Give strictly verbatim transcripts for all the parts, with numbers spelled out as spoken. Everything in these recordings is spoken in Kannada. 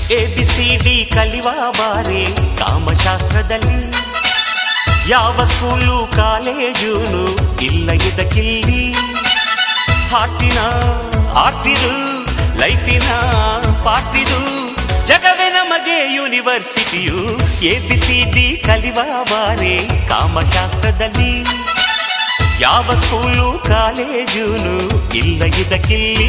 ಎ ಬಿ ಸಿ ಡಿ ಕಲಿವ ಬಾರಿ ಕಾಮಶಾಸ್ತ್ರದಲ್ಲಿ. ಯಾವ ಸ್ಕೂಲು ಕಾಲೇಜೂನು ಇಲ್ಲ ಇದಕ್ಕಿಲ್ಲಿ. ಹಾಟಿನ ಆಟಿದು ಲೈಫಿನ ಪಾಟಿದು ಜಗವೇ ನಮಗೆ ಯೂನಿವರ್ಸಿಟಿಯು. ಎ ಬಿ ಸಿ ಡಿ ಕಲಿವ ಬಾರಿ ಕಾಮಶಾಸ್ತ್ರದಲ್ಲಿ. ಯಾವ ಸ್ಕೂಲು ಕಾಲೇಜೂನು ಇಲ್ಲ ಇದಕ್ಕಿಲ್ಲಿ.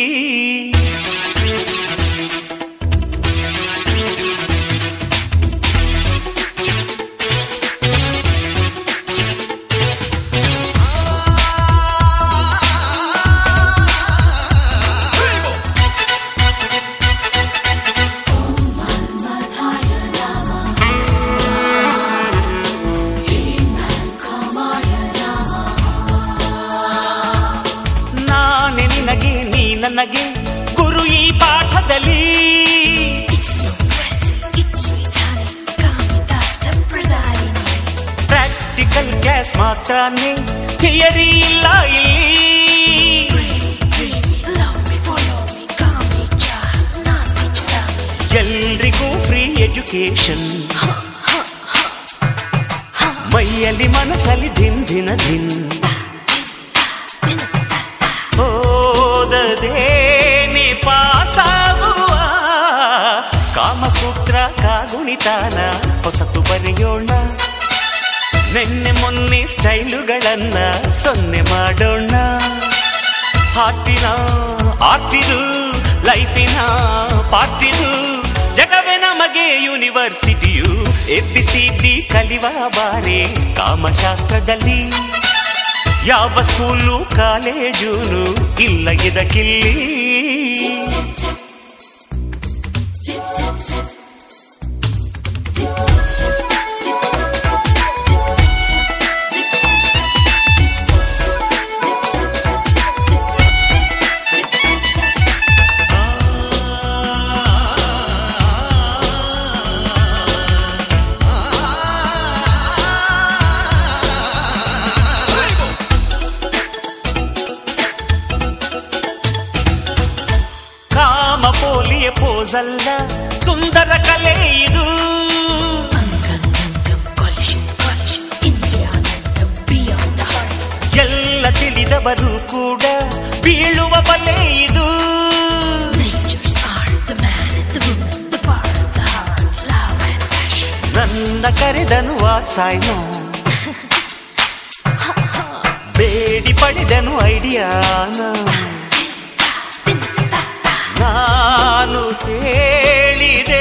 ನನಗೆ ಗುರು ಈ ಪಾಠದಲ್ಲಿ. ಪ್ರಾಕ್ಟಿಕಲ್ ಕ್ಲಾಸ್ ಮಾತ್ರನೇ, ಥಿಯರಿ ಇಲ್ಲ ಇಲ್ಲಿ. ಎಲ್ರಿಗೂ ಫ್ರೀ ಎಜುಕೇಶನ್, ಮೈಯಲ್ಲಿ ಮನಸ್ಸಲ್ಲಿ ದಿನ ದಿನ ದಿನ. ಓದದೇನೆ ಪಾಸಾಗುವ ಕಾಮಸೂತ್ರ ಕಾಗುಣಿತಾನ ಹೊಸತು ಬರೆಯೋಣ. ನೆನ್ನೆ ಮೊನ್ನೆ ಸ್ಟೈಲುಗಳನ್ನ ಸೊನ್ನೆ ಮಾಡೋಣ. ಹಾಟಿನ ಆಟಿದು ಲೈಫಿನ ಪಾಟಿದು ಜಗವೇ ನಮಗೆ ಯೂನಿವರ್ಸಿಟಿಯು. ಎ ಬಿ ಸಿ ಡಿ ಕಲಿವ ಬಾರಿ ಕಾಮಶಾಸ್ತ್ರದಲ್ಲಿ. ಯಾವ ಸ್ಕೂಲು ಕಾಲೇಜೂನು ಇಲ್ಲ ಇದಕ್ಕಿಲ್ಲಿ. ಪೋಲಿಯ ಪೋಸಲ್ಲ, ಸುಂದರ ಕಲೆ ಇದು. ಎಲ್ಲ ತಿಳಿದವರು ಕೂಡ ಬೀಳುವ ಬಲೆ ಇದು. ನನ್ನ ಕರೆದನು ವಾತ್ಸಾಯನೋ, ಬೇಡಿ ಪಡೆದನು ಐಡಿಯಾನ. ನಾನು ಹೇಳಿದೆ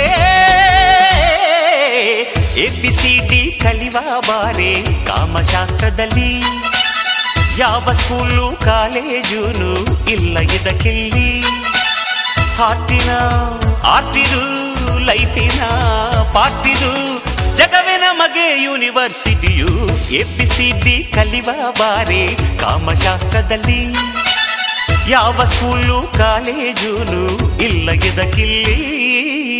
ಎ ಬಿ ಸಿ ಡಿ ಕಲಿವ ಬಾರಿ ಕಾಮಶಾಸ್ತ್ರದಲ್ಲಿ. ಯಾವ ಸ್ಕೂಲು ಕಾಲೇಜೂನು ಇಲ್ಲ ಇದಕ್ಕಿಲ್ಲಿ. ಹಾಟಿನ ಆಟಿದು ಲೈಫಿನ ಪಾಟಿದು ಜಗವೇ ನಮಗೆ ಯೂನಿವರ್ಸಿಟಿಯು. ಎ ಬಿ ಸಿ ಡಿ ಕಲಿವ ಬಾರಿ ಕಾಮಶಾಸ್ತ್ರದಲ್ಲಿ. ಯಾವ ಸ್ಕೂಲು ಕಾಲೇಜೂನು ಇಲ್ಲ ಇದಕ್ಕಿಲ್ಲಿ.